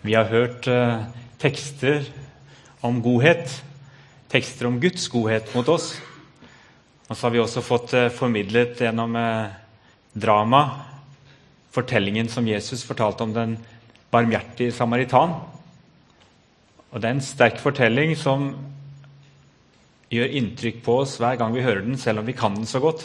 Vi har hørt tekster om godhet, tekster om Guds godhet mot oss. Og så har vi også fått formidlet gjennom drama, fortellingen som Jesus fortalte om den barmhjertige samaritan. Og det er en sterk fortelling som gjør inntrykk på oss hver gang vi hører den, selv om vi kan den så godt.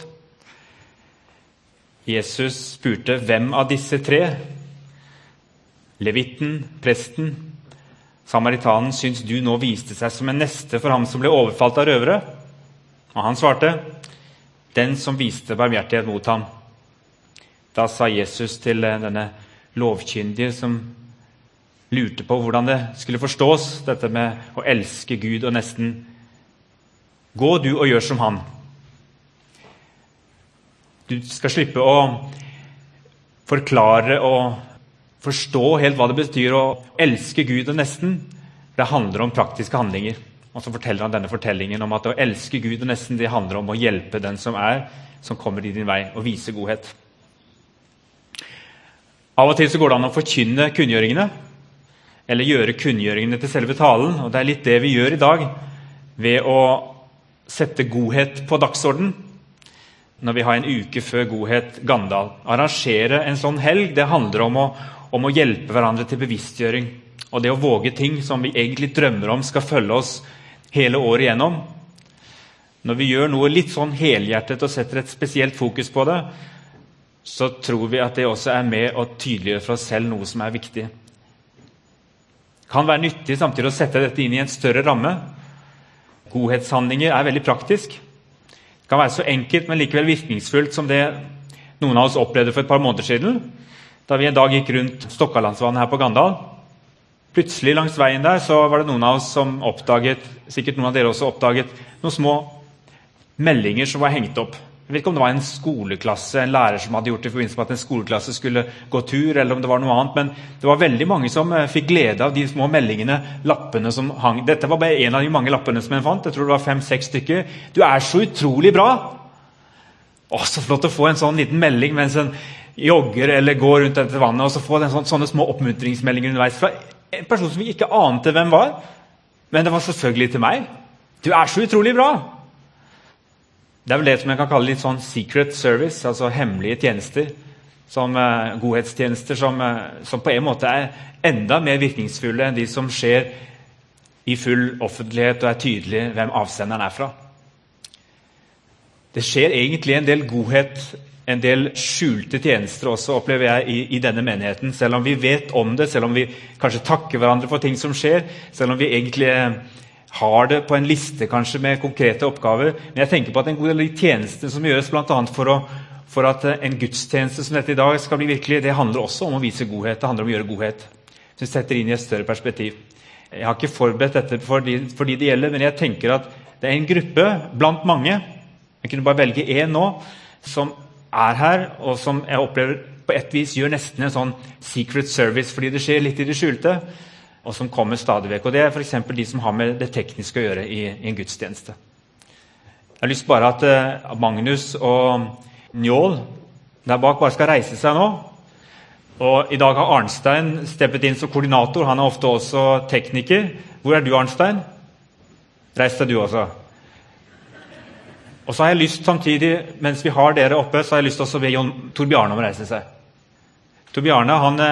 Jesus spurte hvem av disse tre, levitten, presten, samaritanen, syns du nå viste seg som en neste for ham som ble overfalt av røvere? Og han svarte, den som viste barmhjertighet mot ham. Da sa Jesus til denne lovkyndige som lurte på hvordan det skulle forstås, dette med å elske Gud og nesten, gå du og gjør som han. Du skal slippe å forklare og forstå helt hva det betyr å elske Gud og nesten. Det handler om praktiske handlinger. Og så forteller han denne fortellingen om at å elske Gud og nesten, det handler om å hjelpe den som kommer i din vei, og vise godhet. Av og til så går det an å forkynne kunngjøringene, eller gjøre kunngjøringene til selve talen, og det er litt det vi gjør i dag, ved å sette godhet på dagsorden. Når vi har en uke før Godhet Gandal. Arrangere en sånn helg, det handler om å hjelpe hverandre til bevisstgjøring. Og det å våge ting som vi egentlig drømmer om skal følge oss hele året igjennom. Når vi gjør noe litt sånn helhjertet og setter et spesielt fokus på det, så tror vi at det også er med å tydeliggjøre for oss selv noe som er viktig. Det kan være nyttig samtidig å sette dette inn i en større ramme. Godhetshandlinger er veldig praktisk. Det kan være så enkelt, men likevel virkningsfullt som det noen av oss opplevde for et par måneder siden, da vi en dag gikk rundt Stokkalandsvannet her på Gandal. Plutselig langs veien der så var det noen av oss som oppdaget, sikkert noen av dere også oppdaget, noen små meldinger som var hengt opp. Jeg vet ikke om det var en skoleklasse, en lærer som hadde gjort det i forbindelse med at en skoleklasse skulle gå tur, eller om det var noe annet, men det var veldig mange som fikk glede av de små meldingene, lappene som hang. Dette var bare en av de mange lappene som jeg fant. Jeg tror det var 5-6 stykker. Du er så utrolig bra! Så flott å få en sånn liten melding mens en jogger eller går rundt dette vannet, og så få sånne små oppmuntringsmeldinger underveis fra en person som vi ikke ante hvem var, men det var selvfølgelig til meg. Du er så utrolig bra! Det er vel det som jeg kan kalle litt sånn secret service, altså hemmelige tjenester, som godhetstjenester, som på en måte er enda mer virkningsfulle enn de som skjer i full offentlighet og er tydelig hvem avsenderen er fra. Det skjer egentlig en del godhet, en del skjulte tjenester også, opplever jeg, i denne menigheten, selv om vi vet om det, selv om vi kanskje takker hverandre for ting som skjer, selv om vi egentlig har det på en liste kanskje med konkrete oppgaver. Men jeg tenker på at en god del av de tjenester som gjøres blant annet for at en gudstjeneste som dette i dag skal bli virkelig, det handler også om å vise godhet, det handler om å gjøre godhet. Så vi setter inn i et større perspektiv. Jeg har ikke forberedt dette for de det gjelder, men jeg tenker at det er en gruppe blant mange, jeg kunne bare velge en nå, som er her, og som jeg opplever på et vis gjør nesten en sånn secret service, fordi det skjer litt i det skjulte, og som kommer stadig vekk. Og det er for eksempel de som har med det tekniske å gjøre i en gudstjeneste. Jeg har lyst bare at Magnus og Njål der bak bare skal reise seg nå. Og i dag har Arnstein steppet inn som koordinator. Han er ofte også tekniker. Hvor er du, Arnstein? Reis deg du også. Og så har jeg lyst samtidig, mens vi har dere oppe, så har jeg lyst til å be Tor Bjarne om å reise seg. Tor Bjarne,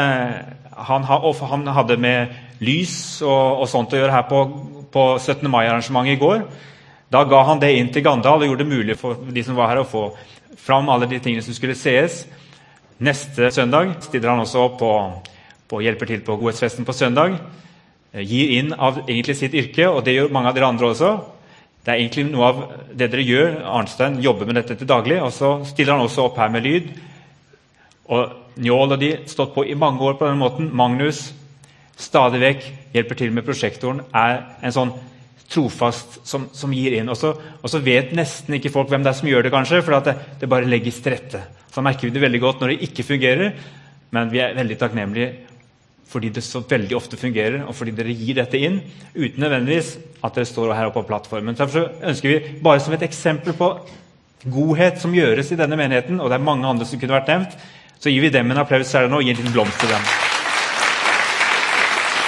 han hadde med lys og sånt å gjøre her på 17. mai-arrangementet i går. Da ga han det inn til Gandal og gjorde det mulig for de som var her å få fram alle de tingene som skulle sees. Neste søndag stiller han også opp og hjelper til på godhetsfesten på søndag. Gir inn av egentlig sitt yrke, og det gjør mange av dere andre også. Det er egentlig noe av det dere gjør. Arnstein jobber med dette til daglig, og så stiller han også opp her med lyd. Og Njål og de stått på i mange år på denne måten. Magnus stadig vekk hjelper til med prosjektoren, er en sånn trofast som gir inn. Og så vet nesten ikke folk hvem det er som gjør det kanskje, for at det bare legges til rette. Så merker vi det veldig godt når det ikke fungerer, men vi er veldig takknemlige fordi det så veldig ofte fungerer, og fordi dere gir dette inn, uten nødvendigvis at dere står her oppe på plattformen. Derfor så ønsker vi bare som et eksempel på godhet som gjøres i denne menigheten, og det er mange andre som kunne vært nevnt, så gir vi dem en applaus her nå, og gir en liten blomst til dem.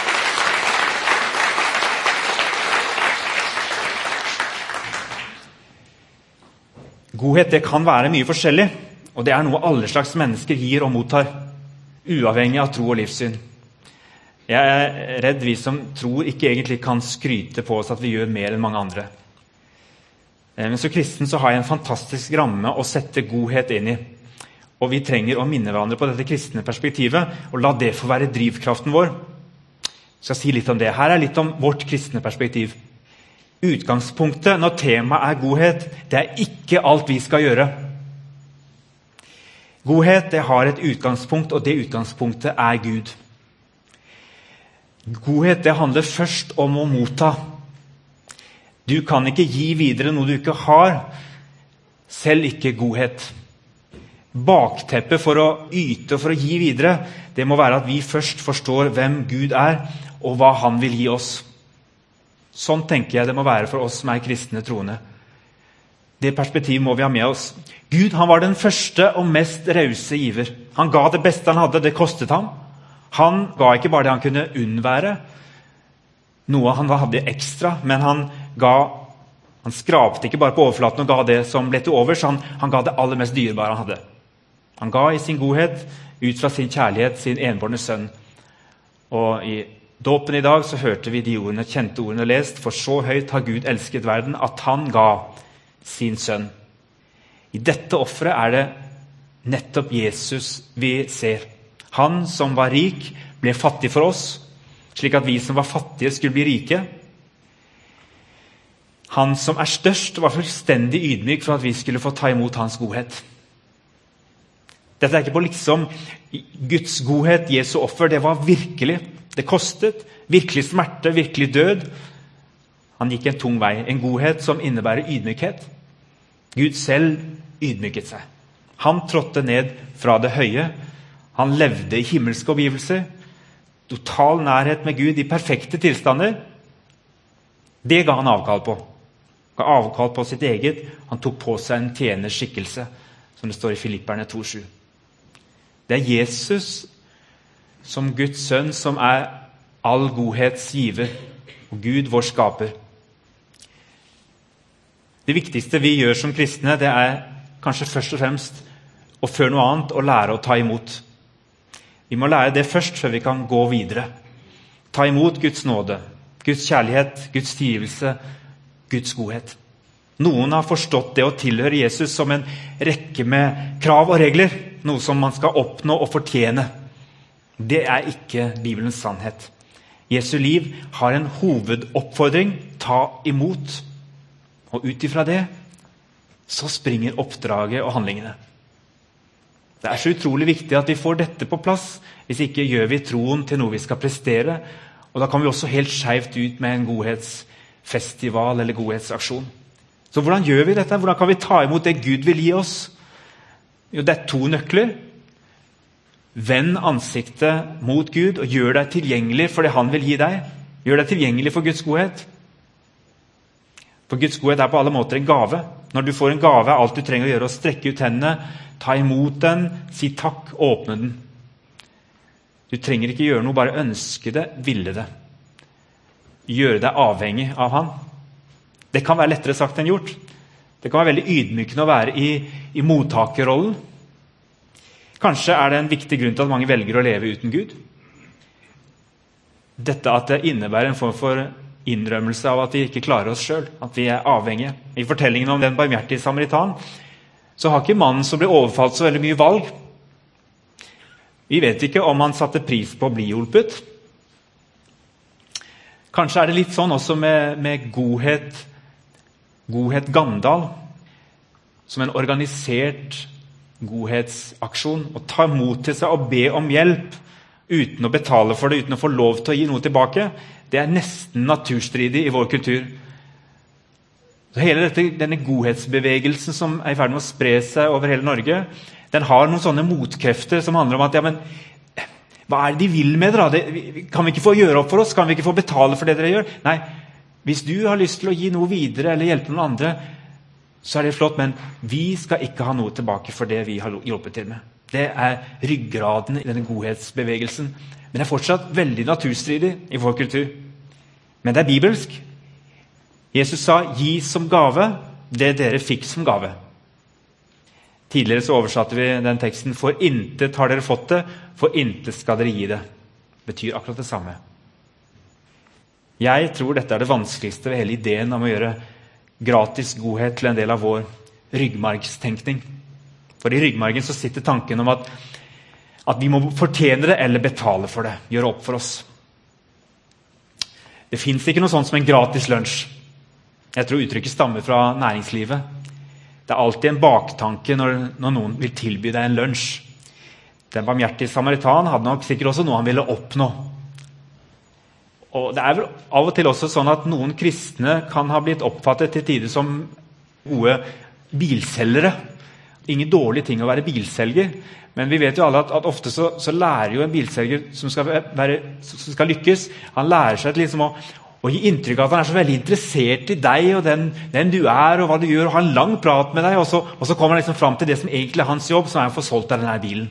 Godhet, det kan være mye forskjellig, og det er noe alle slags mennesker gir og mottar, uavhengig av tro og livssyn. Jeg er redd vi som tror ikke egentlig kan skryte på oss at vi gjør mer enn mange andre. Men som kristen så har jeg en fantastisk ramme å sette godhet inn i. Og vi trenger å minne hverandre på dette kristne perspektivet, og la det få være drivkraften vår. Jeg skal si litt om det. Her er litt om vårt kristne perspektiv. Utgangspunktet når temaet er godhet, det er ikke alt vi skal gjøre. Godhet, det har et utgangspunkt, og det utgangspunktet er Gud. Godhet, det handler først om å motta. Du kan ikke gi videre noe du ikke har, selv ikke godhet. Bakteppet for å yte og for å gi videre, det må være at vi først forstår hvem Gud er, og hva han vil gi oss. Sånn tenker jeg det må være for oss som er kristne troende. Det perspektivet må vi ha med oss. Gud, han var den første og mest rause giver. Han ga det beste han hadde, det kostet ham. Han ga ikke bare det han kunne unnvære, noe han hadde ekstra, men han skrapte ikke bare på overflaten og ga det som ble til overs, han ga det aller mest dyrebare han hadde. Han ga i sin godhet, ut fra sin kjærlighet, sin enbårne sønn. Og i dåpen i dag så hørte vi de ordene, kjente ordene lest, for så høyt har Gud elsket verden, at han ga sin sønn. I dette offeret er det nettopp Jesus vi ser. Han som var rik, ble fattig for oss, slik at vi som var fattige skulle bli rike. Han som er størst, var fullstendig ydmyk for at vi skulle få ta imot hans godhet. Dette er ikke på liksom Guds godhet, Jesu offer, det var virkelig. Det kostet, virkelig smerte, virkelig død. Han gikk en tung vei, en godhet som innebærer ydmykhet. Gud selv ydmyket seg. Han trådte ned fra det høye. Han levde i himmelske omgivelser, total nærhet med Gud i perfekte tilstander. Det ga han avkall på. Han ga avkall på sitt eget. Han tok på seg en tjeners skikkelse, som det står i Filipperne 2,7. Det er Jesus som Guds sønn som er all godhets giver, og Gud vår skaper. Det viktigste vi gjør som kristne, det er kanskje først og fremst, og før noe annet, å lære å ta imot. Vi må lære det først, før vi kan gå videre. Ta imot Guds nåde, Guds kjærlighet, Guds tilgivelse, Guds godhet. Noen har forstått det å tilhøre Jesus som en rekke med krav og regler, noe som man skal oppnå og fortjene. Det er ikke Bibelens sannhet. Jesu liv har en hovedoppfordring, ta imot. Og ut ifra det, så springer oppdraget og handlingene. Det er så utrolig viktig at vi får dette på plass, hvis ikke gjør vi troen til noe vi skal prestere, og da kan vi også helt skjevt ut med en godhetsfestival eller godhetsaksjon. Så hvordan gjør vi dette? Hvordan kan vi ta imot det Gud vil gi oss? Jo, det er 2 nøkler. Vend ansiktet mot Gud og gjør deg tilgjengelig for det han vil gi deg. Gjør deg tilgjengelig for Guds godhet. For Guds godhet er på alle måter en gave. Når du får en gave, er alt du trenger å gjøre å strekke ut hendene, ta imot den, si takk, åpne den. Du trenger ikke gjøre noe, bare ønske det, ville det. Gjøre deg avhengig av han. Det kan være lettere sagt enn gjort. Det kan være veldig ydmykende å være i mottakerrollen. Kanskje er det en viktig grunn til at mange velger å leve uten Gud. Dette at det innebærer en form for innrømmelse av at vi ikke klarer oss selv, at vi er avhengige. I fortellingen om den barmhjertige samaritan, så har ikke mannen som ble overfalt så veldig mye valg. Vi vet ikke om han satte pris på å bli hjulpet. Kanskje er det litt sånn også med godhet Gandal, som en organisert godhetsaksjon, å ta imot til seg og be om hjelp uten å betale for det, uten å få lov til å gi noe tilbake. Det er nesten naturstridig i vår kultur. Så hele denne godhetsbevegelsen som er i ferd med å spre seg over hele Norge, den har noen sånne motkrefter som handler om at ja, men hva er det de vil med dere? Kan vi ikke få gjøre opp for oss? Kan vi ikke få betale for det dere gjør? Nei, hvis du har lyst til å gi noe videre eller hjelpe noen andre, så er det flott, men vi skal ikke ha noe tilbake for det vi har hjulpet til med. Det er ryggraden i denne godhetsbevegelsen. Men det er fortsatt veldig naturstridig i vår kultur. Men det er bibelsk. Jesus sa, gi som gave det dere fikk som gave. Tidligere så oversatte vi den teksten: for intet har dere fått det, for intet skal dere gi det. Betyr akkurat det samme. Jeg tror dette det vanskeligste ved hele ideen om å gjøre gratis godhet til en del av vår ryggmargstenkning. For i ryggmargen så sitter tanken om at vi må fortjene det eller betale for det, gjøre opp for oss. Det finnes ikke noe sånt som en gratis lunsj. Jeg tror uttrykket stammer fra næringslivet. Det alltid en baktanke når noen vil tilby deg en lunsj. Den barmhjertige samaritan hadde nok sikkert også noe han ville oppnå. Og det vel av og til også sånn at noen kristne kan ha blitt oppfattet til tider som gode bilselgere. Ingen dårlig ting å være bilselger, men vi vet jo alle at ofte så lærer jo en bilselger som skal lykkes, han lærer seg liksom å gi inntrykk av at han så veldig interessert i deg og den du og hva du gjør, og har en lang prat med deg, og så kommer han liksom frem til det som egentlig hans jobb, som å få solgt deg denne bilen.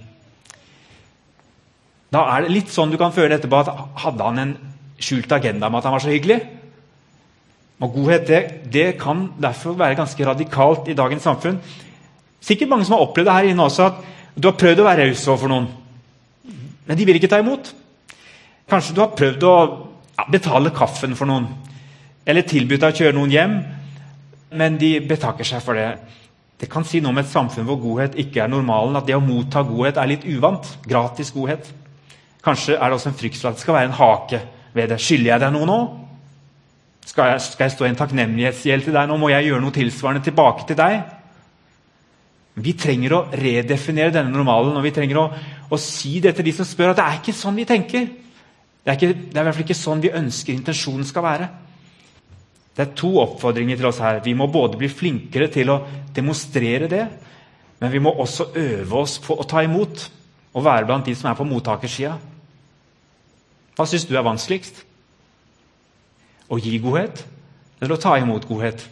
Da det litt sånn du kan føle etterpå at hadde han en skjult agenda med at han var så hyggelig. Og godhet, det kan derfor være ganske radikalt i dagens samfunn. Sikkert mange som har opplevd det her inne også, at du har prøvd å være raus overfor noen, men de vil ikke ta imot. Kanskje du har prøvd å betale kaffen for noen, eller tilbudt deg å kjøre noen hjem, men de betakker seg for det. Det kan si noe om et samfunn hvor godhet ikke normalen, at det å motta godhet litt uvant, gratis godhet. Kanskje det også en frykt for at det skal være en hake ved det. Skylder jeg deg noe nå? Skal jeg stå i en takknemlighetsgjeld til deg? Nå må jeg gjøre noe tilsvarende tilbake til deg. Vi trenger å redefinere denne normalen, og vi trenger å si det til de som spør at det ikke sånn vi tenker. Det i hvert fall ikke sånn vi ønsker intensjonen skal være. Det 2 oppfordringer til oss her. Vi må både bli flinkere til å demonstrere det, men vi må også øve oss på å ta imot, og være blant de som på mottakersida. Hva synes du vanskeligst? Å gi godhet, eller å ta imot godhet?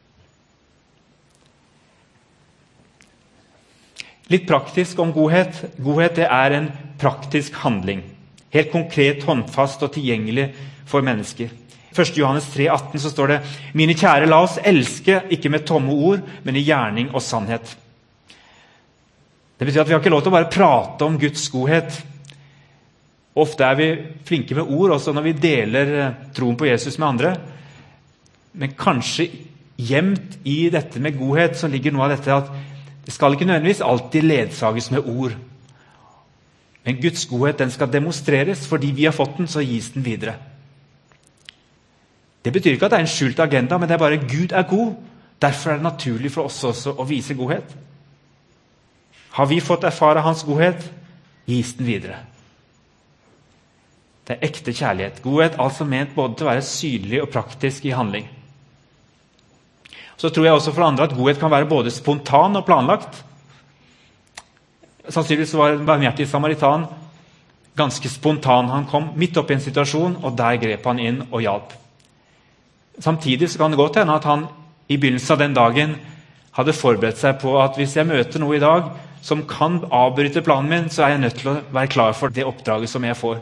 Litt praktisk om godhet. Godhet det en praktisk handling. Helt konkret, håndfast og tilgjengelig for mennesker. 1. Johannes 3,18 så står det: Mine kjære, la oss elske, ikke med tomme ord, men i gjerning og sannhet. Det betyr at vi har ikke lov til å bare prate om Guds godhet. Ofte vi flinke med ord, også når vi deler troen på Jesus med andre. Men kanskje gjemt i dette med godhet så ligger noe av dette at det skal ikke nødvendigvis alltid ledsages med ord. Men Guds godhet den skal demonstreres, fordi vi har fått den, så gis den videre. Det betyr ikke at det en skjult agenda, men det bare Gud god. Derfor det naturlig for oss også å vise godhet. Har vi fått erfare hans godhet, gis den videre. Det ekte kjærlighet. Godhet altså ment både til å være synlig og praktisk i handling. Så tror jeg også for andre at godhet kan være både spontan og planlagt. Sannsynligvis var en barmhjertig samaritan ganske spontan. Han kom midt opp i en situasjon, og der grep han inn og hjalp. Samtidig så kan det godt hende at han i begynnelsen av den dagen hadde forberedt seg på at hvis jeg møter noe i dag som kan avbryte planen min, så jeg nødt til å være klar for det oppdraget som jeg får.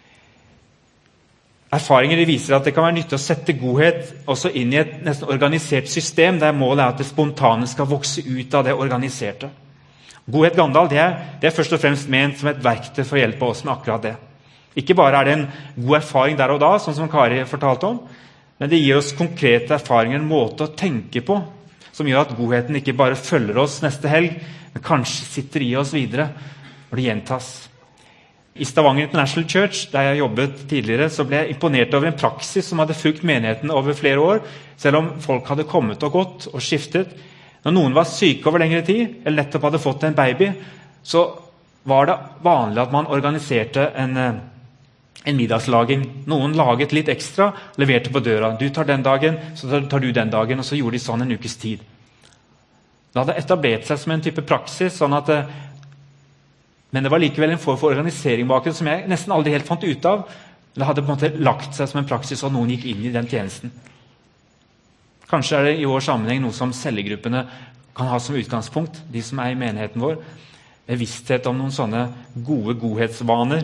Erfaringer viser at det kan være nyttig å sette godhet også inn i et nesten organisert system, der målet at det spontane skal vokse ut av det organiserte. Godhet Gandal, det først og fremst ment som et verktøy for å hjelpe oss med akkurat det. Ikke bare det en god erfaring der og da, sånn som Kari fortalte om, men det gir oss konkrete erfaringer, en måte å tenke på, som gjør at godheten ikke bare følger oss neste helg, men kanskje sitter i oss videre, når det gjentas. I Stavanger International Church, der jeg jobbet tidligere, så ble jeg imponert over en praksis som hadde fulgt menigheten over flere år, selv om folk hadde kommet og gått og skiftet. Når noen var syke over lengre tid, eller nettopp hadde fått en baby, så var det vanlig at man organiserte en middagslaging. Noen laget litt ekstra, leverte på døra. Du tar den dagen, så tar du den dagen, og så gjorde de sånn en ukes tid. Det hadde etablert seg som en type praksis, sånn at men det var likevel en form for organisering bak det som jeg nesten aldri helt fant ut av. Det hadde på en måte lagt seg som en praksis, og noen gikk inn i den tjenesten. Kanskje det i vår sammenheng noe som cellegruppene kan ha som utgangspunkt, de som i menigheten vår, bevissthet om noen sånne gode godhetsvaner.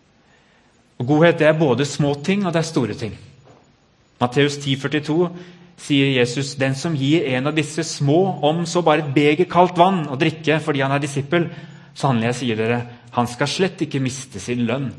Og godhet det både små ting og det store ting. Matteus 10,42 sier Jesus, den som gir en av disse små, om så bare et beger kaldt vann å drikke fordi han er disippel, sannelig jeg sier dere, han skal slett ikke miste sin lønn.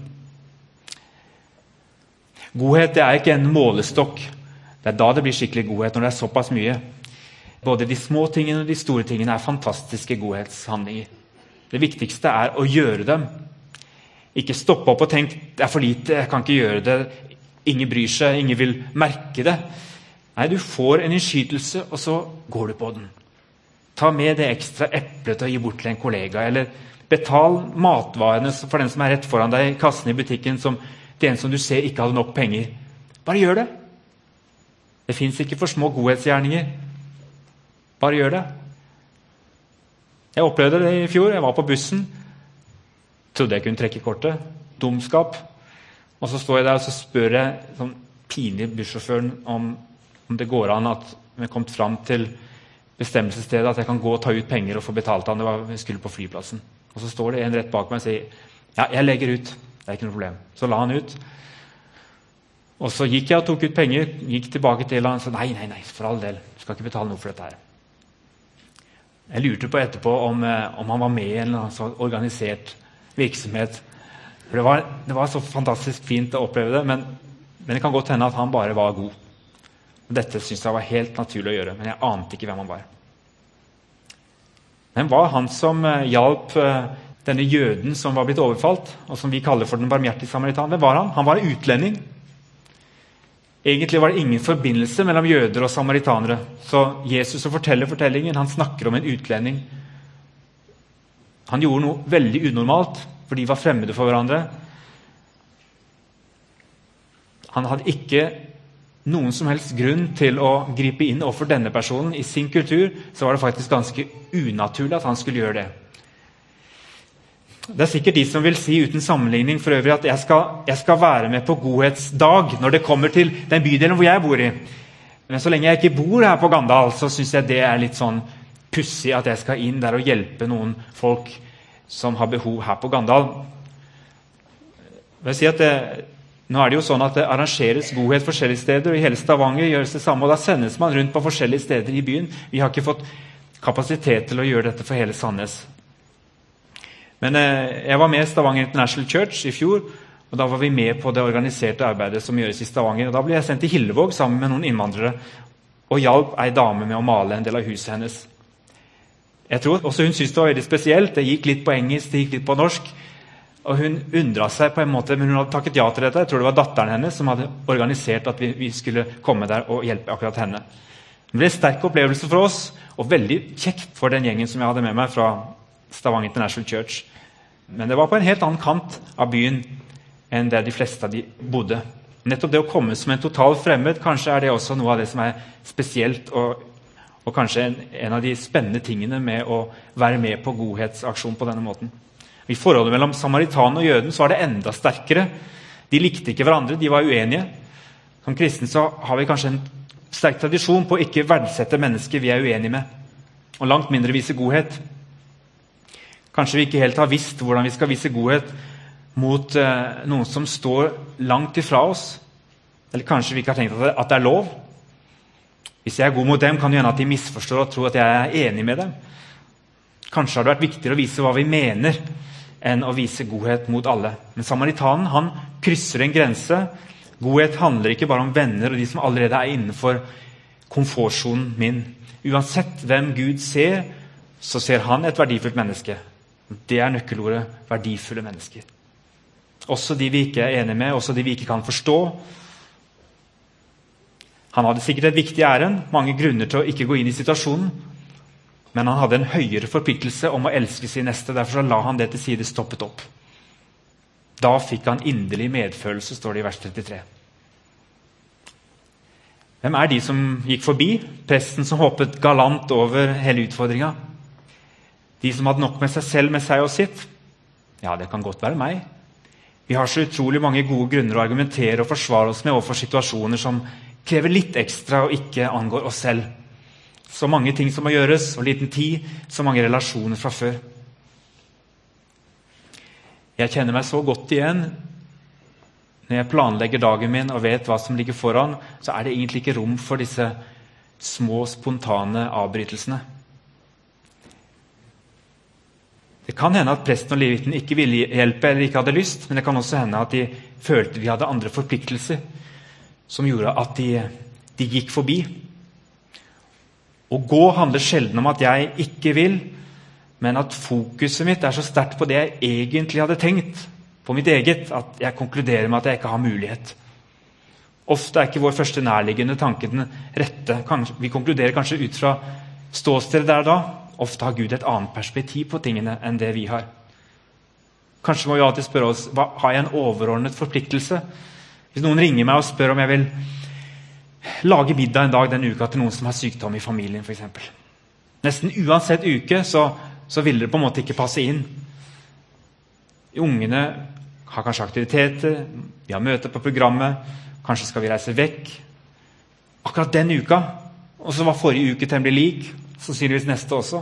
Godhet det er ikke en målestokk. Det er da det blir skikkelig godhet, når det er såpass mye. Både de små tingene og de store tingene er fantastiske godhetshandlinger. Det viktigste er å gjøre dem. Ikke stoppe opp og tenke, det er for lite, jeg kan ikke gjøre det. Ingen bryr seg, ingen vil merke det. Nei, du får en innskytelse, og så går du på den. Ta med det ekstra eplet og gi bort til en kollega, eller betal matvarene for den som er rett foran deg i kassen i butikken, som det en som du ser ikke hadde nok penger. Bare gjør det. Det finnes ikke for små godhetsgjerninger. Bare gjør det. Jeg opplevde det i fjor. Jeg var på bussen. Trodde jeg kunne trekke kortet. Dumskap. Og så står jeg der og så spør jeg sånn pinlig bussjåføren om det går an at vi kom fram til bestemmelsesstedet at jeg kan gå og ta ut penger og få betalt han. Vi skulle på flyplassen. Og så står det en rett bak meg og sier, ja, jeg legger ut. Det er ikke noe problem. Så la han ut. Og så gikk jeg og tok ut penger, gikk tilbake til han og sa, nei, for all del, du skal ikke betale noe for dette her. Jeg lurte på etterpå om han var med i en sånn organisert virksomhet. For det var så fantastisk fint å oppleve det, men det kan godt hende at han bare var god. Og dette synes jeg var helt naturlig å gjøre, men jeg ante ikke hvem han var. Men var han som hjalp denne jøden som var blitt overfalt, og som vi kaller for den barmhjertige samaritan? Hvem var han? Han var en utlending. Egentlig var det ingen forbindelse mellom jøder og samaritanere. Så Jesus forteller fortellingen, han snakker om en utlending. Han gjorde noe veldig unormalt, for de var fremmede for hverandre. Han hadde ikke noen som helst grunn til å gripe inn overfor denne personen. I sin kultur så var det faktisk ganske unaturlig at han skulle gjøre det. Det er sikkert de som vil si uten sammenligning for øvrig at jeg skal være med på godhetsdag når det kommer til den bydelen hvor jeg bor i. Men så lenge jeg ikke bor her på Gandal, så synes jeg det er litt sånn pussig at jeg skal inn der og hjelpe noen folk som har behov her på Gandal. Jeg vil si at nå er det jo sånn at det arrangeres godhet forskjellige steder, og i hele Stavanger gjøres det samme, og da sendes man rundt på forskjellige steder i byen. Vi har ikke fått kapasitet til å gjøre dette for hele Sandnes. Men jeg var med i Stavanger International Church i fjor, og da var vi med på det organiserte arbeidet som gjøres i Stavanger. Og da ble jeg sendt til Hillevåg sammen med noen innvandrere, og hjalp ei dame med å male en del av huset hennes. Jeg tror også hun syntes det var veldig spesielt. Det gikk litt på engelsk, det gikk litt på norsk. Og hun undret seg på en måte, men hun hadde takket ja til dette. Jeg tror det var datteren hennes som hadde organisert at vi skulle komme der og hjelpe akkurat henne. Det ble en sterk opplevelse for oss, og veldig kjekt for den gjengen som jeg hadde med meg fra Stavanger International Church. Men det var på en helt annen kant av byen enn der de fleste av de bodde. Nettopp det å komme som en total fremmed, kanskje er det også noe av det som er spesielt, og kanskje en av de spennende tingene med å være med på godhetsaksjon på denne måten. I forholdet mellom samaritan og jøden så var det enda sterkere. De likte ikke hverandre, de var uenige. Som kristne så har vi kanskje en sterk tradisjon på å ikke verdsette mennesker vi er uenige med, og langt mindre vise godhet. Kanskje vi ikke helt har visst hvordan vi skal vise godhet mot noen som står langt ifra oss. Eller kanskje vi ikke har tenkt at det er lov. Hvis jeg er god mot dem, kan det hende at de misforstår og tror at jeg er enig med dem. Kanskje har det vært viktigere å vise hva vi mener, enn å vise godhet mot alle. Men samaritanen, han krysser en grense. Godhet handler ikke bare om venner og de som allerede er innenfor komfortsonen min. Uansett hvem Gud ser, så ser han et verdifullt menneske. Det er nøkkelordet, verdifulle mennesker. Også de vi ikke er enige med, også de vi ikke kan forstå. Han hadde sikkert et viktig ærend, mange grunner til å ikke gå inn i situasjonen, men han hadde en høyere forpliktelse om å elske sin neste, derfor så la han det til side, stoppet opp. Da fikk han inderlig medfølelse, står det i vers 33. Hvem er de som gikk forbi? Presten som hoppet galant over hele utfordringen. De som hadde nok med seg selv, med seg og sitt. Ja, det kan godt være meg. Vi har så utrolig mange gode grunner å argumentere og forsvare oss med overfor situasjoner som krever litt ekstra og ikke angår oss selv. Så mange ting som må gjøres, og liten tid, så mange relasjoner fra før. Jeg kjenner meg så godt igjen. Når jeg planlegger dagen min og vet hva som ligger foran, så er det egentlig ikke rom for disse små, spontane avbrytelsene. Det kan hende at presten og leviten ikke ville hjelpe eller ikke hadde lyst, men det kan også hende at de følte de hadde andre forpliktelser som gjorde at de gikk forbi. Å gå handler sjelden om at jeg ikke vil, men at fokuset mitt så sterkt på det jeg egentlig hadde tenkt, på mitt eget, at jeg konkluderer med at jeg ikke har mulighet. Ofte ikke vår første nærliggende tanke den rette. Vi konkluderer kanskje ut fra ståstedet der da. Ofte har Gud et annet perspektiv på tingene enn det vi har. Kanskje må vi alltid spørre oss, har jeg en overordnet forpliktelse? Hvis noen ringer meg og spør om jeg vil lage middag en dag den uka til noen som har sykdom i familien, for eksempel. Nesten uansett uke så vil det på en måte ikke passe inn. Ungene har kanskje aktiviteter, de har møter på programmet, kanskje skal vi reise vekk. Akkurat den uka, og så var forrige uke temmelig lik, sannsynligvis neste også.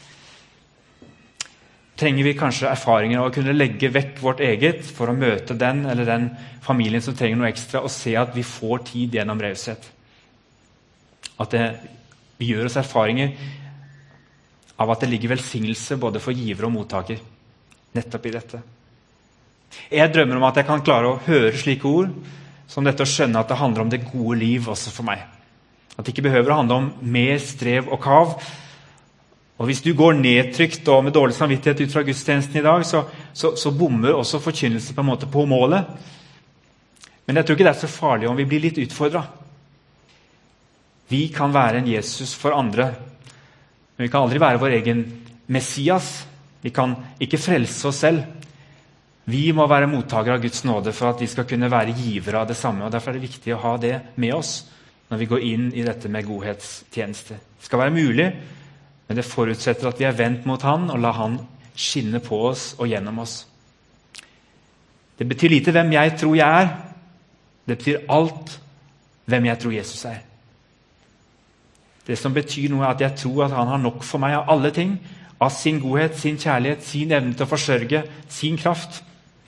Trenger vi kanskje erfaringer av å kunne legge vekk vårt eget for å møte den eller den familien som trenger noe ekstra, og se at vi får tid gjennom raushet. At vi gjør oss erfaringer av at det ligger velsignelse både for giver og mottaker nettopp i dette. Jeg drømmer om at jeg kan klare å høre slike ord som dette, og skjønne at det handler om det gode liv også for meg. At det ikke behøver å handle om mer strev og kav. Og hvis du går nedtrykt og med dårlig samvittighet ut fra gudstjenesten i dag, så bommer også forkynnelse på en måte på målet. Men jeg tror ikke det så farlig om vi blir litt utfordret. Vi kan være en Jesus for andre, men vi kan aldri være vår egen Messias. Vi kan ikke frelse oss selv. Vi må være mottagere av Guds nåde for at vi skal kunne være givere av det samme. Og derfor det viktig å ha det med oss når vi går inn i dette med godhetstjeneste. Det skal være mulig, men det forutsetter at vi vendt mot Han og la Han skinne på oss og gjennom oss. Det betyr lite hvem jeg tror jeg er. Det betyr alt hvem jeg tror Jesus er. Det som betyr noe at jeg tror at Han har nok for meg av alle ting, av sin godhet, sin kjærlighet, sin evne til å forsørge, sin kraft.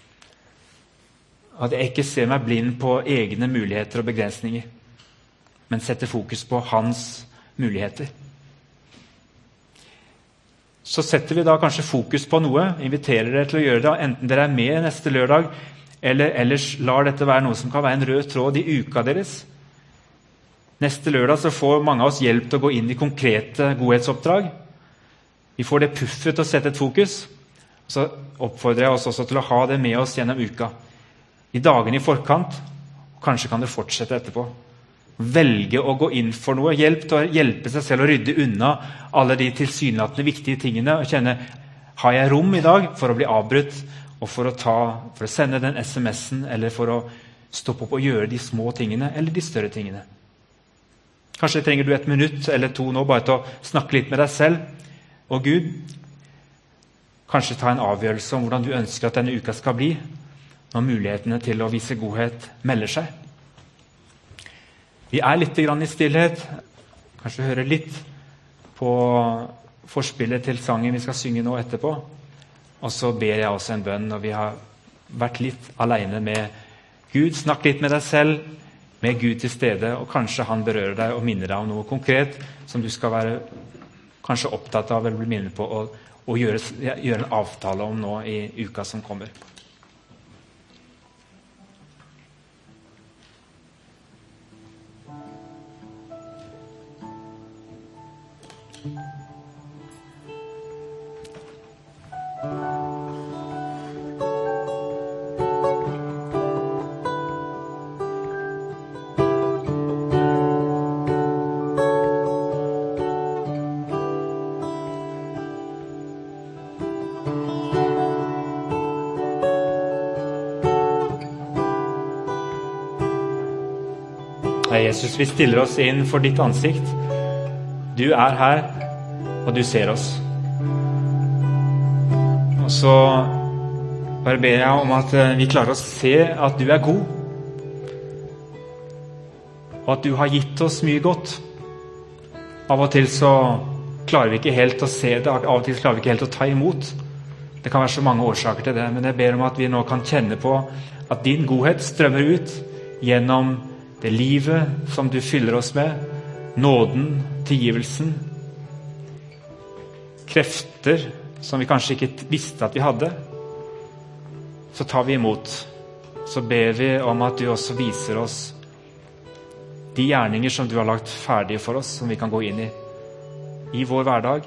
At jeg ikke ser meg blind på egne muligheter og begrensninger, men setter fokus på hans muligheter. Så setter vi da kanskje fokus på noe, inviterer dere til å gjøre det, enten dere med neste lørdag, eller ellers lar dette være noe som kan være en rød tråd i uka deres. Neste lørdag så får mange av oss hjelp til å gå inn i konkrete godhetsoppdrag. Vi får det puffet til å sette et fokus. Så oppfordrer jeg oss også til å ha det med oss gjennom uka. I dagene i forkant, og kanskje kan det fortsette etterpå. Velge å gå inn for noe, hjelp til å hjelpe seg selv å rydde unna alle de tilsynelatende viktige tingene, og kjenne, har jeg rom i dag for å bli avbrutt, og for å sende den SMS-en, eller for å stoppe opp og gjøre de små tingene, eller de større tingene. Kanskje trenger du 1 minutt eller 2 nå, bare til å snakke litt med deg selv og Gud. Kanskje ta en avgjørelse om hvordan du ønsker at denne uka skal bli, når mulighetene til å vise godhet melder seg. Vi litt grann i stillhet, kanskje høre litt på forspillet til sangen vi skal synge nå etterpå. Og så ber jeg også en bønn når vi har vært litt alene med Gud. Snakk litt med deg selv, med Gud til stede, og kanskje han berører deg og minner deg om noe konkret som du skal være kanskje opptatt av eller bli minnet på og gjøre en avtale om nå i uka som kommer. Jesus, vi stiller oss inn for ditt ansikt. Du her, og du ser oss. Og så bare ber jeg om at vi klarer å se at du god, og at du har gitt oss mye godt. Av og til så klarer vi ikke helt å se det, av og til klarer vi ikke helt å ta imot. Det kan være så mange årsaker til det, men jeg ber om at vi nå kan kjenne på at din godhet strømmer ut gjennom det livet som du fyller oss med, nåden, tilgivelsen, krefter som vi kanskje ikke visste at vi hadde, så tar vi imot. Så ber vi om at du også viser oss de gjerninger som du har lagt ferdige for oss, som vi kan gå inn i vår hverdag.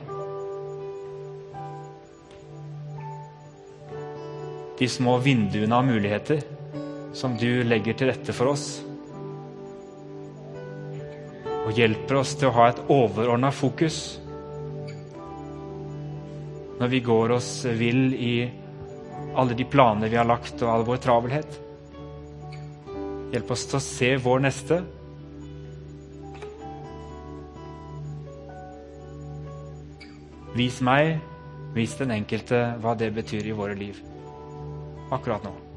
De små vinduene av muligheter som du legger til rette for oss, og hjelper oss til å ha et overordnet fokus når vi går oss vill i alle de planer vi har lagt og all vår travelhet. Hjelp oss til å se vår neste. Vis meg, vis den enkelte hva det betyr i våre liv akkurat nå.